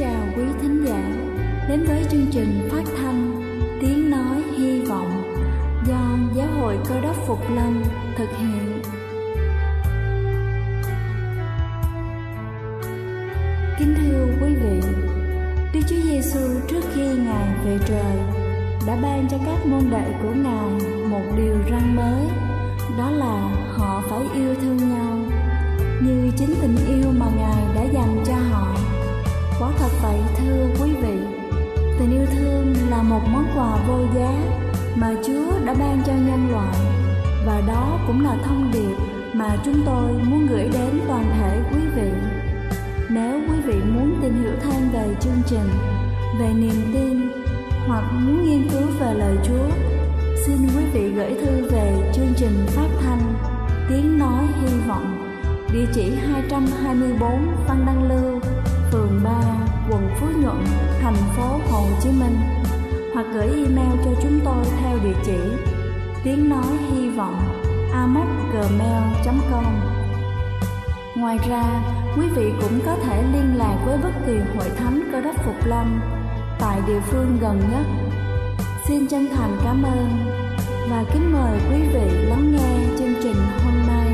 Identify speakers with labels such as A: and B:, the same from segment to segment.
A: chào quý thính giả đến với chương trình phát thanh Tiếng Nói Hy Vọng do Giáo hội Cơ Đốc Phục Lâm thực hiện. Kính thưa quý vị, Đức Chúa Giêsu trước khi Ngài về trời đã ban cho các môn đệ của Ngài một điều răn mới, đó là họ phải yêu thương nhau như chính tình yêu mà Ngài đã dành cho họ. Quả thật vậy thưa quý vị, tình yêu thương là một món quà vô giá mà Chúa đã ban cho nhân loại, và đó cũng là thông điệp mà chúng tôi muốn gửi đến toàn thể quý vị. Nếu quý vị muốn tìm hiểu thêm về chương trình, về niềm tin hoặc muốn nghiên cứu về lời Chúa, xin quý vị gửi thư về chương trình phát thanh Tiếng Nói Hy Vọng, địa chỉ 224 Phan Đăng Lưu, phường 3, quận Phú Nhuận, thành phố Hồ Chí Minh, hoặc gửi email cho chúng tôi theo địa chỉ tiếng nói hy vọng amos@gmail.com. Ngoài ra, quý vị cũng có thể liên lạc với bất kỳ hội thánh Cơ Đốc Phục Lâm tại địa phương gần nhất. Xin chân thành cảm ơn và kính mời quý vị lắng nghe chương trình hôm nay.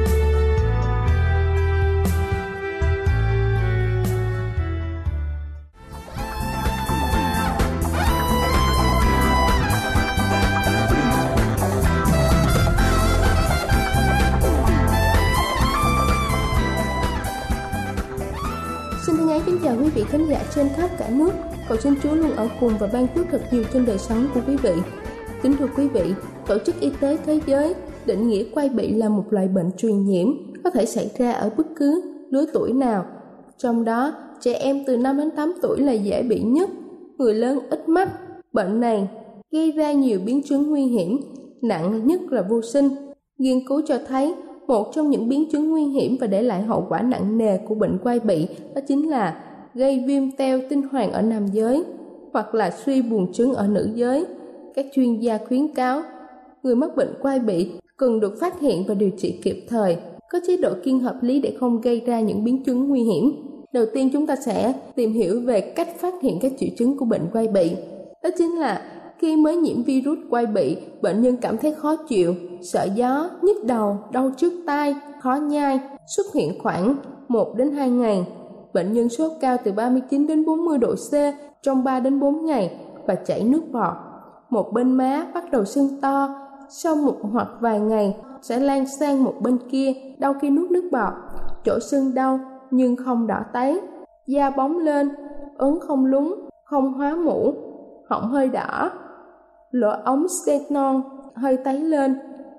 B: Kính chào quý vị khán giả trên khắp cả nước. Cầu xin Chúa luôn ở cùng và ban phước thật nhiều trên đời sống của quý vị. Kính thưa quý vị, Tổ chức Y tế Thế giới định nghĩa quai bị là một loại bệnh truyền nhiễm có thể xảy ra ở bất cứ lứa tuổi nào. Trong đó, trẻ em từ 5 đến 8 tuổi là dễ bị nhất, người lớn ít mắc. Bệnh này gây ra nhiều biến chứng nguy hiểm, nặng nhất là vô sinh. Nghiên cứu cho thấy một trong những biến chứng nguy hiểm và để lại hậu quả nặng nề của bệnh quai bị đó chính là gây viêm teo tinh hoàn ở nam giới hoặc là suy buồng trứng ở nữ giới. Các chuyên gia khuyến cáo người mắc bệnh quai bị cần được phát hiện và điều trị kịp thời, có chế độ kiêng hợp lý để không gây ra những biến chứng nguy hiểm. Đầu tiên chúng ta sẽ tìm hiểu về cách phát hiện các triệu chứng của bệnh quai bị. Đó chính là khi mới nhiễm virus quai bị, bệnh nhân cảm thấy khó chịu, sợ gió, nhức đầu, đau trước tai, khó nhai, xuất hiện khoảng 1 đến 2 ngày. Bệnh nhân sốt cao từ 39 đến 40 độ C trong 3 đến 4 ngày và chảy nước bọt. Một bên má bắt đầu sưng to, sau một hoặc vài ngày sẽ lan sang một bên kia, đau khi nuốt nước bọt. Chỗ sưng đau nhưng không đỏ tấy, da bóng lên, ớn không lúng, không hóa mũ, họng hơi đỏ, lỗ ống sternum hơi tấy lên.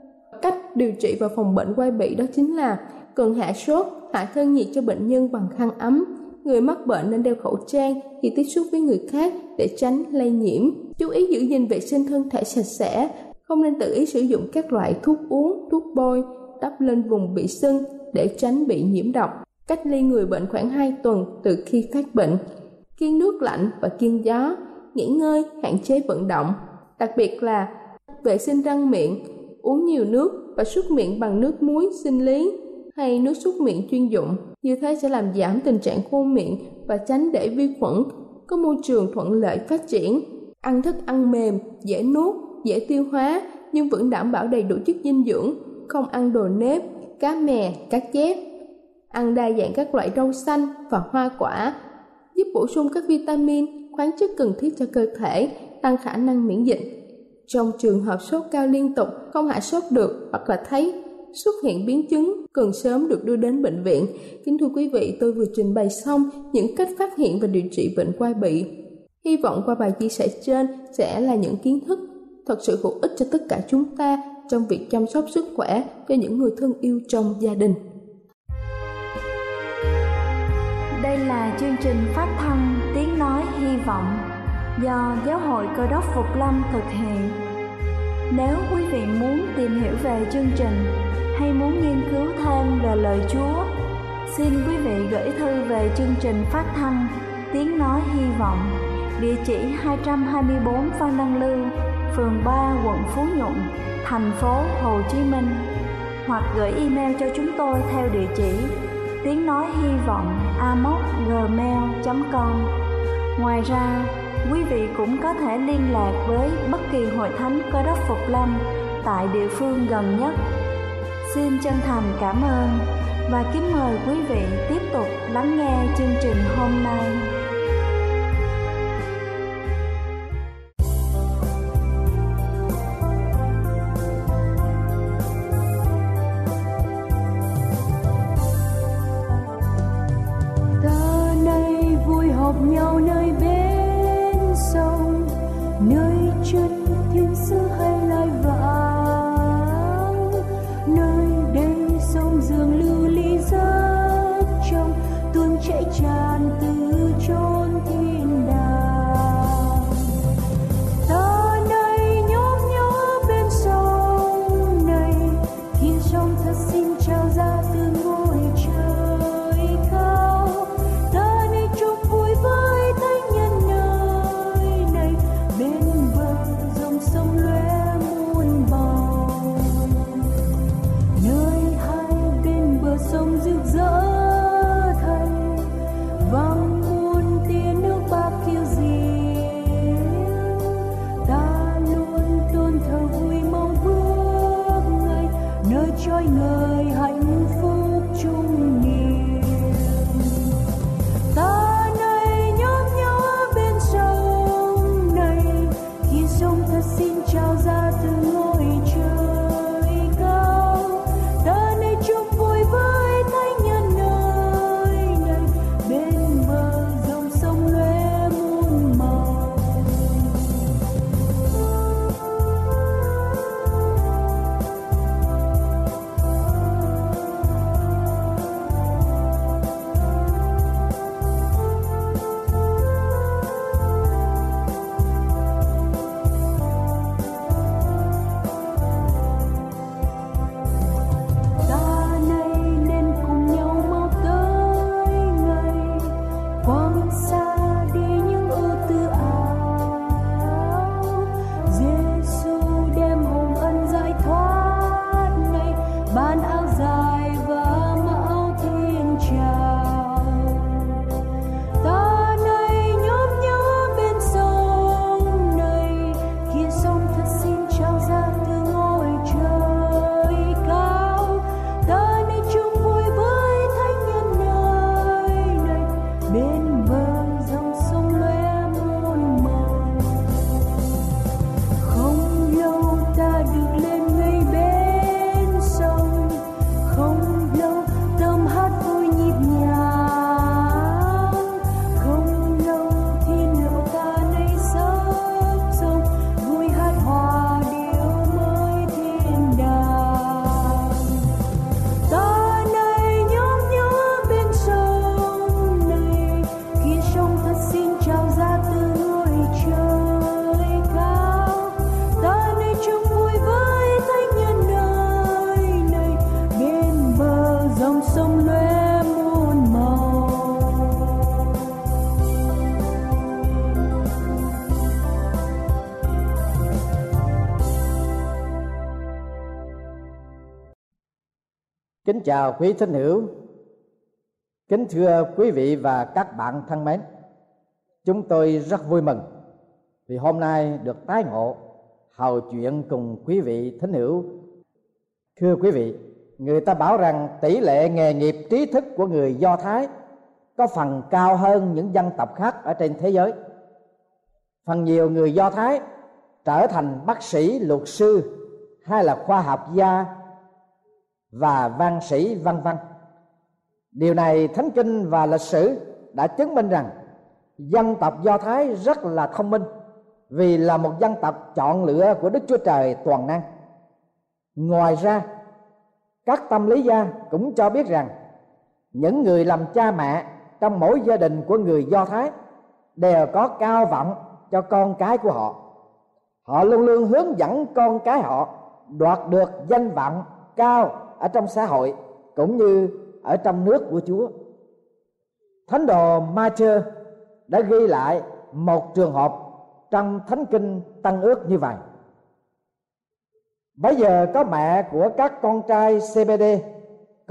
B: Cách điều trị và phòng bệnh quai bị đó chính là cần hạ sốt, hạ thân nhiệt cho bệnh nhân bằng khăn ấm. Người mắc bệnh nên đeo khẩu trang khi tiếp xúc với người khác để tránh lây nhiễm. Chú ý giữ gìn vệ sinh thân thể sạch sẽ, không nên tự ý sử dụng các loại thuốc uống, thuốc bôi, đắp lên vùng bị sưng để tránh bị nhiễm độc. Cách ly người bệnh khoảng 2 tuần từ khi phát bệnh. Kiêng nước lạnh và kiêng gió, nghỉ ngơi, hạn chế vận động. Đặc biệt là vệ sinh răng miệng, uống nhiều nước và súc miệng bằng nước muối sinh lý hay nước súc miệng chuyên dụng. Như thế sẽ làm giảm tình trạng khô miệng và tránh để vi khuẩn có môi trường thuận lợi phát triển. Ăn thức ăn mềm, dễ nuốt, dễ tiêu hóa nhưng vẫn đảm bảo đầy đủ chất dinh dưỡng, không ăn đồ nếp, cá mè, cá chép. Ăn đa dạng các loại rau xanh và hoa quả, giúp bổ sung các vitamin, khoáng chất cần thiết cho cơ thể, tăng khả năng miễn dịch. Trong trường hợp sốt cao liên tục, không hạ sốt được hoặc là thấy xuất hiện biến chứng, cần sớm được đưa đến bệnh viện. Kính thưa quý vị, tôi vừa trình bày xong những cách phát hiện và điều trị bệnh quai bị. Hy vọng qua bài chia sẻ trên sẽ là những kiến thức thật sự hữu ích cho tất cả chúng ta trong việc chăm sóc sức khỏe cho những người thân yêu trong gia đình.
A: Đây là chương trình phát thanh Tiếng Nói Hy Vọng do Giáo hội Cơ Đốc Phục Lâm thực hiện. Nếu quý vị muốn tìm hiểu về chương trình hay muốn nghiên cứu thêm về lời Chúa, xin quý vị gửi thư về chương trình phát thanh Tiếng Nói Hy Vọng, địa chỉ 224 Phan Đăng Lưu, phường 3, quận Phú Nhuận, thành phố Hồ Chí Minh, hoặc gửi email cho chúng tôi theo địa chỉ tiếng nói hy vọng amos@gmail.com. Ngoài ra, quý vị cũng có thể liên lạc với bất kỳ hội thánh Cơ Đốc Phục Lâm tại địa phương gần nhất. Xin chân thành cảm ơn và kính mời quý vị tiếp tục lắng nghe chương trình hôm nay.
C: Ta nay vui họp nhau nơi bên sông, nơi chân thiên sứ hay lai vãng, nơi đây sông dường lưu ly rất trong, tuôn chảy tràn từ chốn thiên đàng. Ta nay nhóm nhớ bên sông này, thiên sông thật xin trao ra từ ngôi trời cao. Ta nay chung vui với thánh nhân nơi này, bên bờ dòng sông lóe muôn màu, nơi hai bên bờ sông rực rỡ thay vang muôn tia nước bạc kiêu diễm. Ta luôn tôn thờ vui mong bước ngày, nơi trôi ngời hạnh phúc chung niềm. Ta nay nhóm nhớ bên sông này, khi sông thật xin trao ra từ ngôi trời cao. Ta nay chung vui với thánh nhân nơi này, bên bờ dòng sông lóe muôn màu. Ta nay nên cùng nhau mau tới ngày, quăng xa đi những ưu tư áo. Giêsu đem hồng ân giải thoát này, ban áo dài và mão thiên tràng. Ta nay nhóm nhớ bên sông này, kia sông thật xin trao ra từ ngôi trời cao. Ta nay chung vui với thánh nhân nơi này, bên bờ dòng sông lóe muôn màu. Không lâu ta được lên ngay bên sông, không lâu tâm hát vui nhịp nhàng. Không lâu thiên hữu ta nay sớm sông, vui hát hòa điệu mới thiên đàng. Ta nay nhóm nhớ bên sông này, khi sông thật xin trao ra từ ngôi trời cao. Ta nay chung vui với thánh nhân nơi này, bên bờ dòng sông lóe muôn màu.
D: Kính chào quý thính hữu, kính thưa quý vị và các bạn thân mến. Chúng tôi rất vui mừng vì hôm nay được tái ngộ hầu chuyện cùng quý vị thính hữu. Thưa quý vị, người ta bảo rằng tỷ lệ nghề nghiệp trí thức của người Do Thái có phần cao hơn những dân tộc khác ở trên thế giới. Phần nhiều người Do Thái trở thành bác sĩ, luật sư hay là khoa học gia và văn sĩ vân vân. Điều này Thánh Kinh và lịch sử đã chứng minh rằng dân tộc Do Thái rất là thông minh, vì là một dân tộc chọn lựa của Đức Chúa Trời toàn năng. Ngoài ra, các tâm lý gia cũng cho biết rằng những người làm cha mẹ trong mỗi gia đình của người Do Thái đều có cao vọng cho con cái của họ. Họ luôn luôn hướng dẫn con cái họ đoạt được danh vọng cao ở trong xã hội cũng như ở trong nước của Chúa. Thánh đồ Ma-thơ đã ghi lại một trường hợp trong Thánh Kinh Tân Ước như vậy. Bây giờ có mẹ của các con trai CBD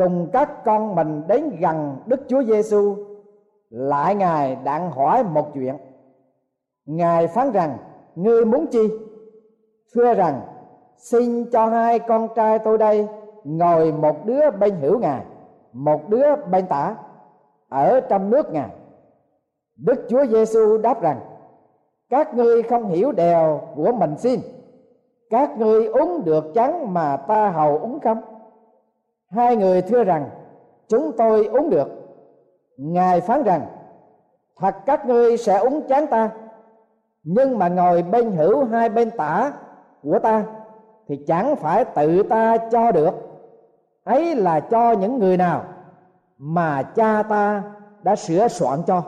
D: cùng các con mình đến gần Đức Chúa Giêsu, lại Ngài đặng hỏi một chuyện. Ngài phán rằng: ngươi muốn chi? Thưa rằng: xin cho hai con trai tôi đây ngồi, một đứa bên hữu Ngài, một đứa bên tả, ở trong nước Ngài. Đức Chúa Giêsu đáp rằng: các ngươi không hiểu điều của mình xin. Các ngươi uống được chén mà ta hầu uống không? Hai người thưa rằng: chúng tôi uống được. Ngài phán rằng: thật các ngươi sẽ uống chén ta, nhưng mà ngồi bên hữu hai bên tả của ta thì chẳng phải tự ta cho được, ấy là cho những người nào mà cha ta đã sửa soạn cho.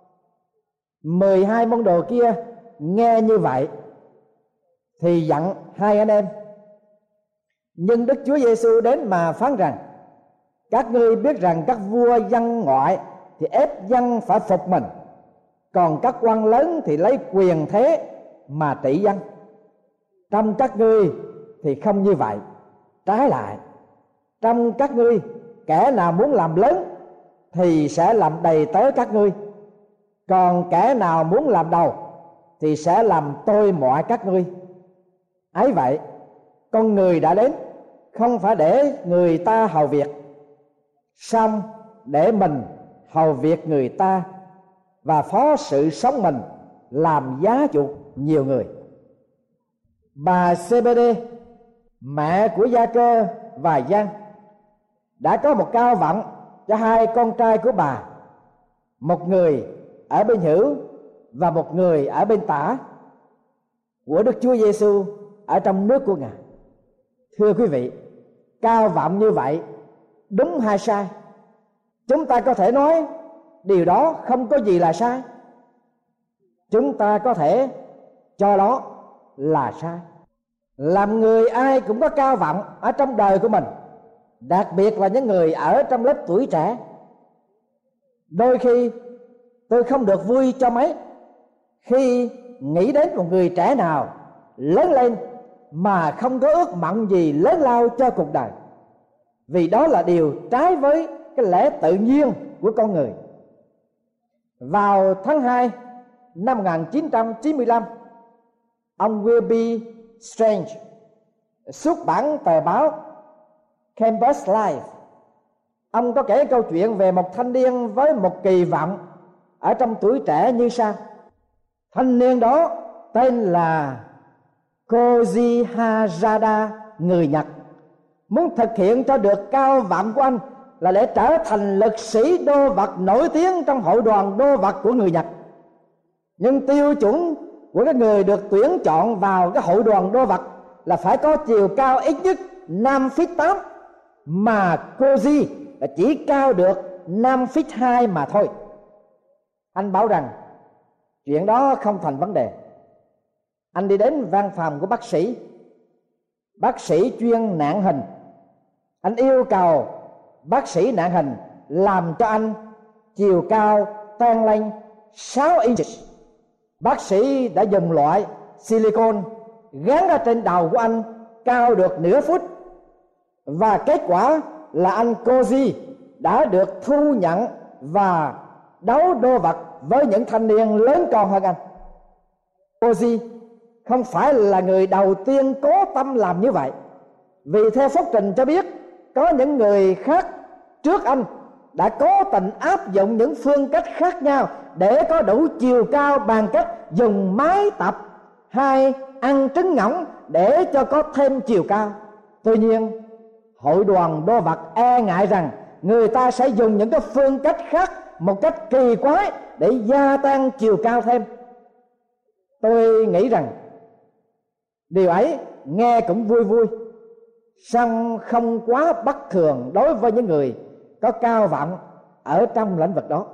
D: 12 môn đồ kia nghe như vậy thì dặn hai anh em. Nhưng Đức Chúa Giêsu đến mà phán rằng: các ngươi biết rằng các vua dân ngoại thì ép dân phải phục mình, còn các quan lớn thì lấy quyền thế mà trị dân. Trong các ngươi thì không như vậy. Trái lại, trong các ngươi kẻ nào muốn làm lớn thì sẽ làm đầy tớ các ngươi, còn kẻ nào muốn làm đầu thì sẽ làm tôi mọi các ngươi. Ấy vậy, con người đã đến không phải để người ta hầu việc, song để mình hầu việc người ta, và phó sự sống mình làm giá chuộc nhiều người. Bà Zê-bê-đê, mẹ của Gia-cơ và Giăng, đã có một cao vọng cho hai con trai của bà, một người ở bên hữu và một người ở bên tả của Đức Chúa Giêsu ở trong nước của Ngài. Thưa quý vị, cao vọng như vậy đúng hay sai? Chúng ta có thể nói điều đó không có gì là sai. Chúng ta có thể cho đó là sai. Làm người ai cũng có cao vọng ở trong đời của mình, đặc biệt là những người ở trong lớp tuổi trẻ. Đôi khi tôi không được vui cho mấy khi nghĩ đến một người trẻ nào lớn lên mà không có ước mộng gì lớn lao cho cuộc đời, vì đó là điều trái với cái lẽ tự nhiên của con người. Vào tháng 2 năm 1995, ông Wilby Strange xuất bản tờ báo Campus Life. Ông có kể câu chuyện về một thanh niên với một kỳ vọng ở trong tuổi trẻ như sau. Thanh niên đó tên là Koji Harada, người Nhật, muốn thực hiện cho được cao vọng của anh là để trở thành lực sĩ đô vật nổi tiếng trong hội đoàn đô vật của người Nhật. Nhưng tiêu chuẩn của cái người được tuyển chọn vào cái hội đoàn đô vật là phải có chiều cao ít nhất 5,8 feet, mà Koji là chỉ cao được 5,2 feet mà thôi. Anh bảo rằng chuyện đó không thành vấn đề. Anh đi đến văn phòng của bác sĩ chuyên nặng hình. Anh yêu cầu bác sĩ nặng hình làm cho anh chiều cao tăng lên 6 inch. Bác sĩ đã dùng loại silicon gắn ra trên đầu của anh cao được nửa phút, và kết quả là anh Koji đã được thu nhận và đấu đô vật với những thanh niên lớn con hơn anh. Koji không phải là người đầu tiên cố tâm làm như vậy, vì theo phúc trình cho biết có những người khác trước anh đã cố tình áp dụng những phương cách khác nhau để có đủ chiều cao bằng cách dùng máy tập hay ăn trứng ngỗng để cho có thêm chiều cao. Tuy nhiên, hội đoàn đô vật e ngại rằng người ta sẽ dùng những cái phương cách khác một cách kỳ quái để gia tăng chiều cao thêm. Tôi nghĩ rằng điều ấy nghe cũng vui vui, song không quá bất thường đối với những người có cao vọng ở trong lĩnh vực đó.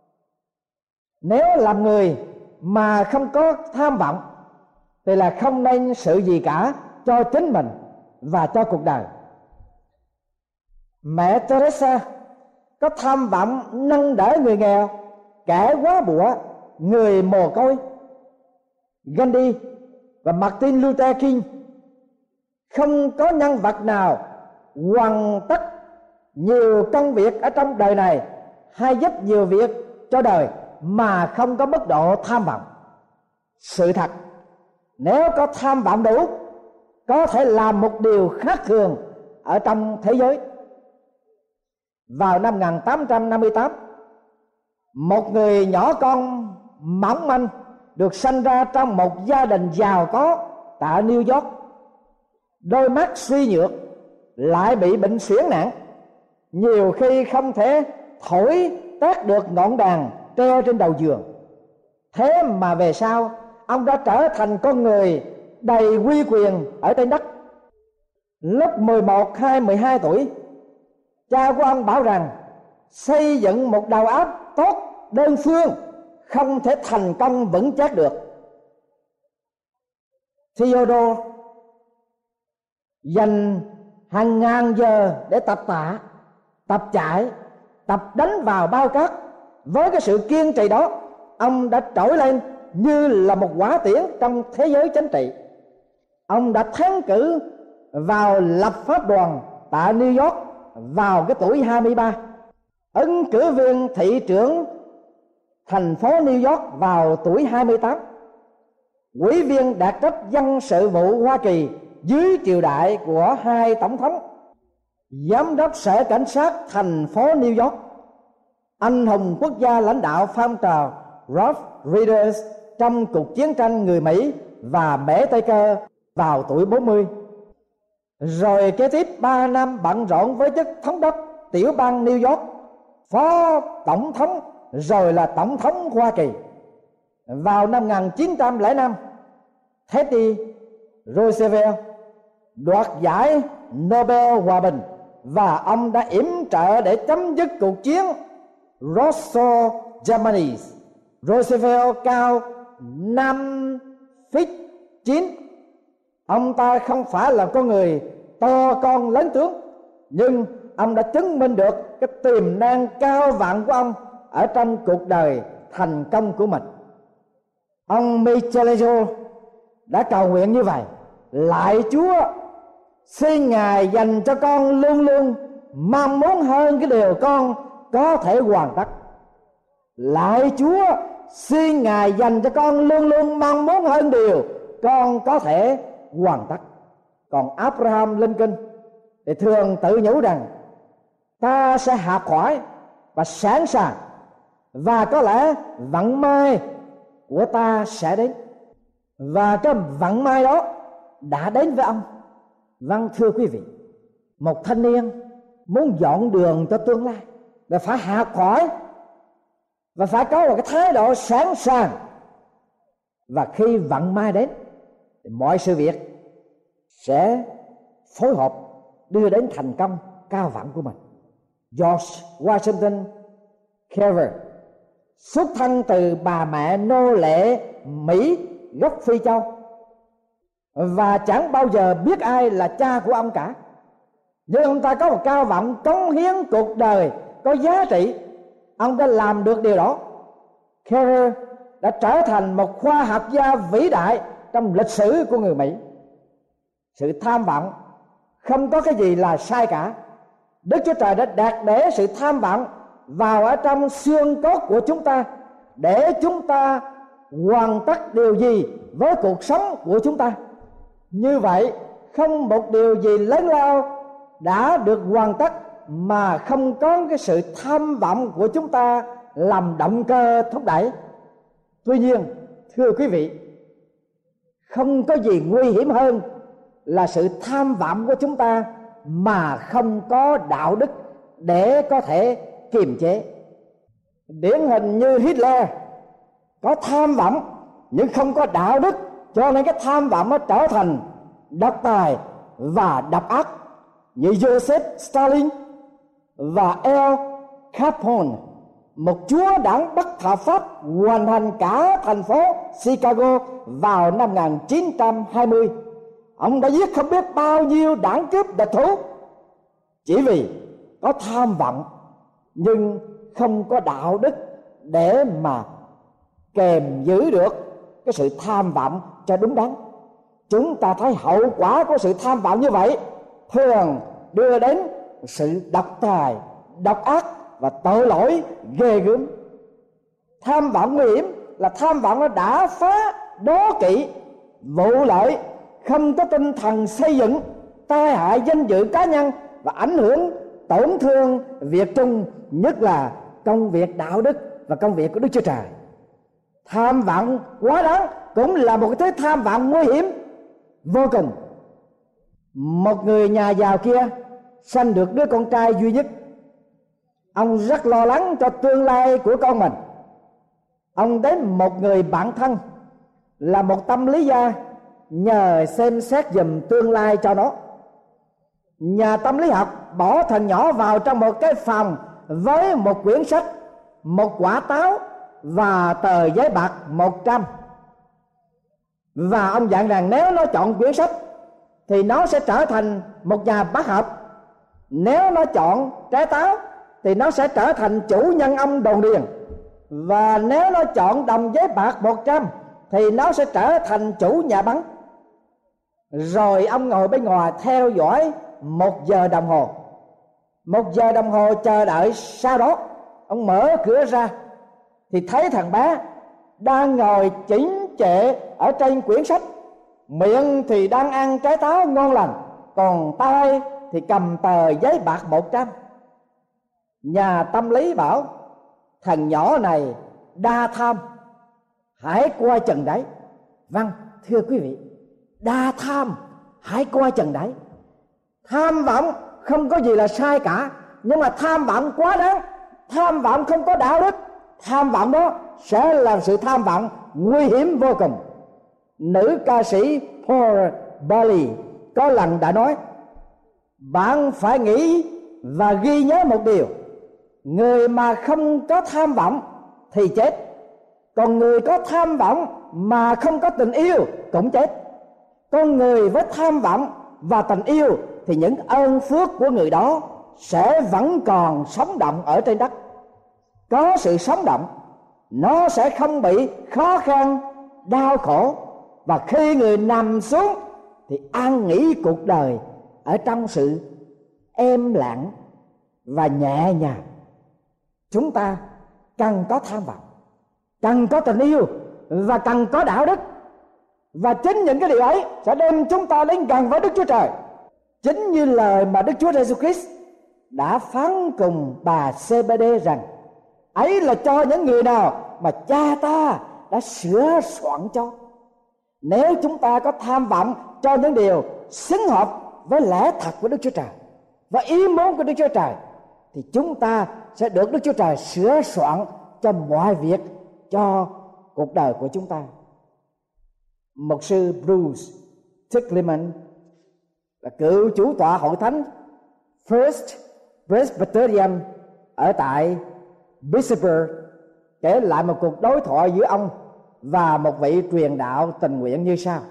D: Nếu làm người mà không có tham vọng thì là không nên sự gì cả cho chính mình và cho cuộc đời. Mẹ Teresa có tham vọng nâng đỡ người nghèo, kẻ quá bụa, người mồ côi. Gandhi và Martin Luther King không có nhân vật nào hoàn tất nhiều công việc ở trong đời này, hay giúp nhiều việc cho đời mà không có mức độ tham vọng. Sự thật, nếu có tham vọng đủ, có thể làm một điều khác thường ở trong thế giới. Vào năm 1858, một người nhỏ con mỏng manh được sanh ra trong một gia đình giàu có tại New York. Đôi mắt suy nhược, lại bị bệnh suyễn nặng, nhiều khi không thể thổi tắt được ngọn đàn treo trên đầu giường. Thế mà về sau, ông đã trở thành con người đầy uy quyền ở trên đất. Lúc 11 hay 12 tuổi, cha của ông bảo rằng xây dựng một đầu óc tốt đơn phương không thể thành công vững chắc được. Theodore dành hàng ngàn giờ để tập tạ, tập chạy, tập đánh vào bao cát. Với cái sự kiên trì đó, ông đã trỗi lên như là một hỏa tiễn trong thế giới chính trị. Ông đã thắng cử vào lập pháp đoàn tại New York vào cái tuổi 23, ứng cử viên thị trưởng thành phố New York vào tuổi 28, ủy viên đặc trách dân sự vụ Hoa Kỳ dưới triều đại của hai tổng thống, giám đốc sở cảnh sát thành phố New York, anh hùng quốc gia lãnh đạo phong trào Rough Riders trong cuộc chiến tranh người Mỹ và Mễ Tây Cơ vào tuổi 40. Rồi kế tiếp 3 năm bận rộn với chức thống đốc tiểu bang New York, phó tổng thống, rồi là tổng thống Hoa Kỳ. Vào năm 1905, Teddy Roosevelt đoạt giải Nobel Hòa bình và ông đã yểm trợ để chấm dứt cuộc chiến Russo-Germany. Roosevelt cao 5 feet 9. Ông ta không phải là con người to con lớn tướng, nhưng ông đã chứng minh được cái tiềm năng cao vạn của ông ở trong cuộc đời thành công của mình. Ông Michelangelo đã cầu nguyện như vậy: lạy Chúa, xin Ngài dành cho con luôn luôn mong muốn hơn cái điều con có thể hoàn tất. Lạy Chúa, xin Ngài dành cho con luôn luôn mong muốn hơn điều con có thể hoàn tất. Còn Abraham Lincoln thì thường tự nhủ rằng ta sẽ học hỏi và sẵn sàng, và có lẽ vận may của ta sẽ đến. Và cái vận may đó đã đến với ông. Vâng, thưa quý vị, một thanh niên muốn dọn đường cho tương lai là phải học hỏi và phải có một cái thái độ sẵn sàng. Và khi vận may đến thì mọi sự việc sẽ phối hợp đưa đến thành công cao vọng của mình. George Washington Carver xuất thân từ bà mẹ nô lệ Mỹ gốc Phi Châu, và chẳng bao giờ biết ai là cha của ông cả. Nhưng ông ta có một cao vọng cống hiến cuộc đời có giá trị. Ông đã làm được điều đó. Carver đã trở thành một khoa học gia vĩ đại trong lịch sử của người Mỹ. Sự tham vọng không có cái gì là sai cả. Đức Chúa Trời đã đặt để sự tham vọng vào ở trong xương cốt của chúng ta, để chúng ta hoàn tất điều gì với cuộc sống của chúng ta. Như vậy, không một điều gì lớn lao đã được hoàn tất mà không có cái sự tham vọng của chúng ta làm động cơ thúc đẩy. Tuy nhiên, thưa quý vị, không có gì nguy hiểm hơn là sự tham vọng của chúng ta mà không có đạo đức để có thể kiềm chế. Điển hình như Hitler có tham vọng nhưng không có đạo đức, cho nên cái tham vọng nó trở thành độc tài và độc ác. Như Joseph Stalin và Al Capone, một chúa đảng bất hợp pháp hoành hành cả thành phố Chicago vào năm 1920. Ông đã giết không biết bao nhiêu đảng cướp địch thủ chỉ vì có tham vọng nhưng không có đạo đức để mà kèm giữ được cái sự tham vọng cho đúng đắn. Chúng ta thấy hậu quả của sự tham vọng như vậy thường đưa đến sự độc tài, độc ác và tội lỗi ghê gớm. Tham vọng nguy hiểm là tham vọng nó đã phá, đố kỵ, vụ lợi, không có tinh thần xây dựng, tai hại danh dự cá nhân và ảnh hưởng tổn thương việc chung, nhất là công việc đạo đức và công việc của Đức Chúa Trời. Tham vọng quá đáng cũng là một cái thứ tham vọng nguy hiểm vô cùng. Một người nhà giàu kia sanh được đứa con trai duy nhất. Ông rất lo lắng cho tương lai của con mình. Ông đến một người bạn thân là một tâm lý gia nhờ xem xét giùm tương lai cho nó. Nhà tâm lý học bỏ thằng nhỏ vào trong một cái phòng với một quyển sách, một quả táo và tờ giấy bạc 100. Và ông dặn rằng nếu nó chọn quyển sách thì nó sẽ trở thành một nhà bác học. Nếu nó chọn trái táo thì nó sẽ trở thành chủ nhân ông đồn điền. Và nếu nó chọn đồng giấy bạc 100 thì nó sẽ trở thành chủ nhà bắn. Rồi ông ngồi bên ngoài theo dõi 1 giờ đồng hồ. 1 giờ đồng hồ chờ đợi sau đó, ông mở cửa ra thì thấy thằng bé đang ngồi chỉnh trệ ở trên quyển sách, miệng thì đang ăn trái táo ngon lành, còn tay thì cầm tờ giấy bạc 100. Nhà tâm lý bảo thằng nhỏ này đa tham, hãy coi chừng đấy. Vâng, thưa quý vị, đa tham, hãy coi chừng đấy. Tham vọng không có gì là sai cả, nhưng mà tham vọng quá đáng, tham vọng không có đạo đức, tham vọng đó sẽ là sự tham vọng nguy hiểm vô cùng. Nữ ca sĩ Paul Bailey có lần đã nói: bạn phải nghĩ và ghi nhớ một điều, người mà không có tham vọng thì chết, còn người có tham vọng mà không có tình yêu cũng chết. Con người với tham vọng và tình yêu thì những ơn phước của người đó sẽ vẫn còn sống động ở trên đất. Có sự sống động, nó sẽ không bị khó khăn, đau khổ, và khi người nằm xuống thì an nghỉ cuộc đời ở trong sự êm lặng và nhẹ nhàng. Chúng ta cần có tham vọng, cần có tình yêu và cần có đạo đức, và chính những cái điều ấy sẽ đem chúng ta đến gần với Đức Chúa Trời. Chính như lời mà Đức Chúa Giêsu Christ đã phán cùng bà CBD rằng ấy là cho những người nào mà Cha ta đã sửa soạn cho. Nếu chúng ta có tham vọng cho những điều xứng hợp với lẽ thật của Đức Chúa Trời và ý muốn của Đức Chúa Trời, thì chúng ta sẽ được Đức Chúa Trời sửa soạn cho mọi việc cho cuộc đời của chúng ta. Mục sư Bruce Tickleman là cựu chủ tọa hội thánh First Presbyterian ở tại Pittsburgh kể lại một cuộc đối thoại giữa ông và một vị truyền đạo tình nguyện như sau: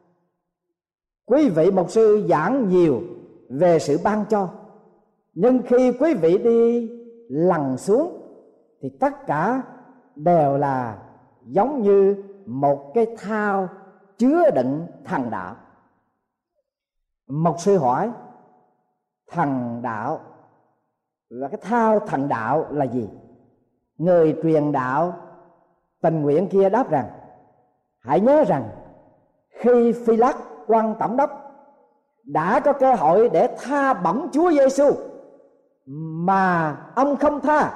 D: quý vị mục sư giảng nhiều về sự ban cho, nhưng khi quý vị đi lằn xuống thì tất cả đều là giống như một cái thao chứa đựng thần đạo. Mục sư hỏi: thần đạo và cái thao thần đạo là gì? Người truyền đạo tình nguyện kia đáp rằng: hãy nhớ rằng khi Phi-lát quan tổng đốc đã có cơ hội để tha bổng Chúa Giêsu mà ông không tha,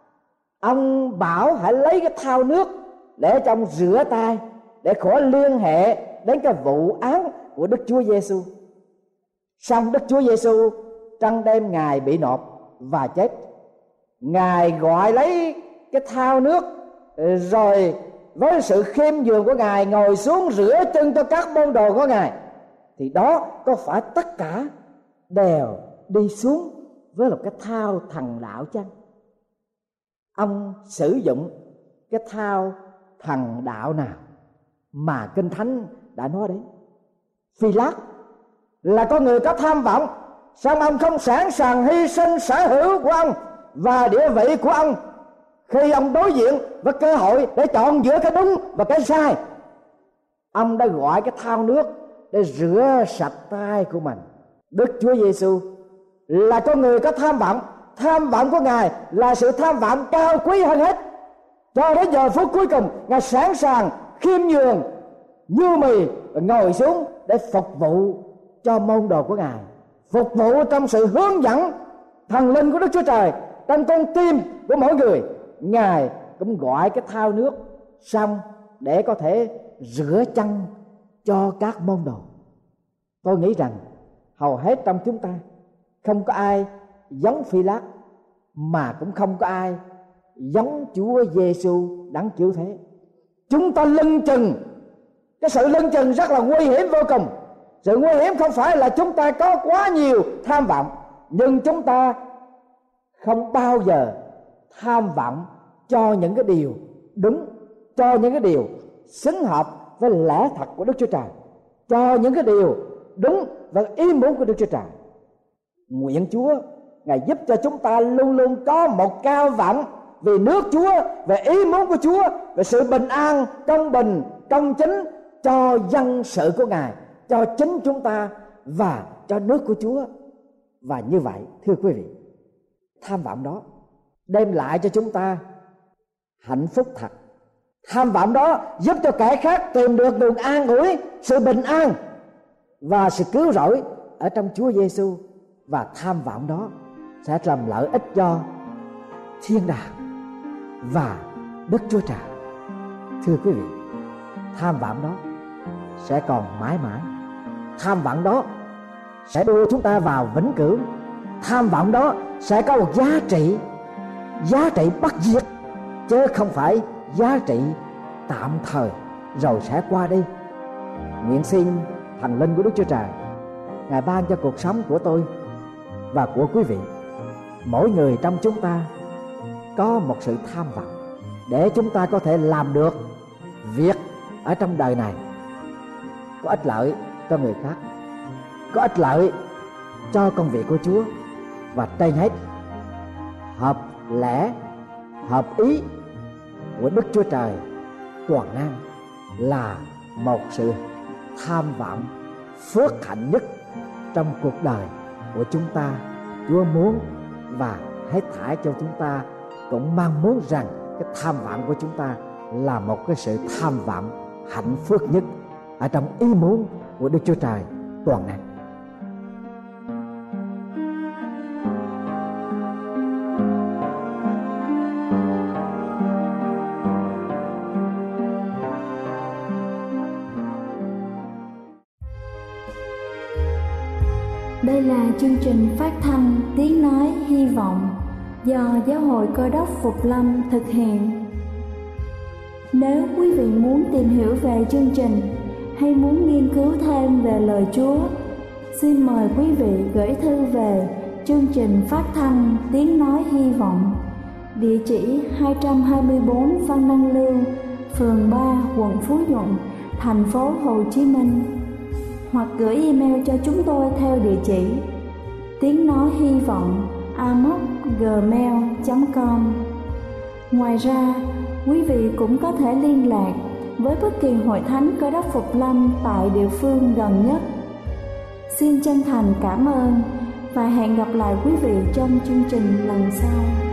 D: ông bảo hãy lấy cái thao nước để cho ông rửa tay để khỏi liên hệ đến cái vụ án của Đức Chúa Giêsu. Xong Đức Chúa Giêsu trong đêm Ngài bị nộp và chết, Ngài gọi lấy cái thao nước rồi với sự khiêm nhường của Ngài ngồi xuống rửa chân cho các môn đồ của Ngài. Thì đó có phải tất cả đều đi xuống với một cái thao thần đạo chăng? Ông sử dụng cái thao thần đạo nào mà Kinh Thánh đã nói đến? Phi-lát là con người có tham vọng, song ông không sẵn sàng hy sinh sở hữu của ông và địa vị của ông khi ông đối diện với cơ hội để chọn giữa cái đúng và cái sai. Ông đã gọi cái thao nước để rửa sạch tay của mình. Đức Chúa Giêsu là con người có tham vọng. Tham vọng của Ngài là sự tham vọng cao quý hơn hết. Cho đến giờ phút cuối cùng, Ngài sẵn sàng khiêm nhường như mì và ngồi xuống để phục vụ cho môn đồ của Ngài, phục vụ trong sự hướng dẫn thần linh của Đức Chúa Trời trong con tim của mỗi người. Ngài cũng gọi cái thao nước xong để có thể rửa chân cho các môn đồ. Tôi nghĩ rằng hầu hết trong chúng ta không có ai giống Phi-lát, mà cũng không có ai giống Chúa Giêsu đấng cứu thế. Chúng ta lưng chừng, cái sự lưng chừng rất là nguy hiểm vô cùng. Sự nguy hiểm không phải là chúng ta có quá nhiều tham vọng, nhưng chúng ta không bao giờ tham vọng cho những cái điều đúng, cho những cái điều xứng hợp với lẽ thật của Đức Chúa Trời, cho những cái điều đúng và ý muốn của Đức Chúa Trời. Nguyện Chúa Ngài giúp cho chúng ta luôn luôn có một cao vọng về nước Chúa, về ý muốn của Chúa, về sự bình an, công bình, công chính cho dân sự của Ngài, cho chính chúng ta và cho nước của Chúa. Và như vậy, thưa quý vị, tham vọng đó đem lại cho chúng ta hạnh phúc thật. Tham vọng đó giúp cho kẻ khác tìm được nguồn an ủi, sự bình an và sự cứu rỗi ở trong Chúa Giêsu. Và tham vọng đó sẽ làm lợi ích cho thiên đàng và Đức Chúa Trời. Thưa quý vị, tham vọng đó sẽ còn mãi mãi. Tham vọng đó sẽ đưa chúng ta vào vĩnh cửu. Tham vọng đó sẽ có một giá trị bất diệt, chứ không phải giá trị tạm thời rồi sẽ qua đi. Nguyện xin thần linh của Đức Chúa Trời Ngài ban cho cuộc sống của tôi và của quý vị, mỗi người trong chúng ta có một sự tham vọng để chúng ta có thể làm được việc ở trong đời này có ích lợi cho người khác, có ích lợi cho công việc của Chúa, và trên hết hợp lẽ, hợp ý của Đức Chúa Trời toàn năng là một sự tham vọng phước hạnh nhất trong cuộc đời của chúng ta. Chúa muốn và hết thảy cho chúng ta cũng mong muốn rằng cái tham vọng của chúng ta là một cái sự tham vọng hạnh phúc nhất ở trong ý muốn của Đức Chúa Trời toàn năng.
A: Đây là chương trình phát thanh Tiếng Nói Hy Vọng do Giáo hội Cơ đốc Phục Lâm thực hiện. Nếu quý vị muốn tìm hiểu về chương trình hay muốn nghiên cứu thêm về lời Chúa, xin mời quý vị gửi thư về chương trình phát thanh Tiếng Nói Hy Vọng, địa chỉ 224 Văn Năng Lưu, phường 3, quận Phú Nhuận, thành phố Hồ Chí Minh, hoặc gửi email cho chúng tôi theo địa chỉ tiếng nói hy vọng amos@gmail.com. Ngoài ra, quý vị cũng có thể liên lạc với bất kỳ hội thánh Cơ đốc Phục Lâm tại địa phương gần nhất. Xin chân thành cảm ơn và hẹn gặp lại quý vị trong chương trình lần sau.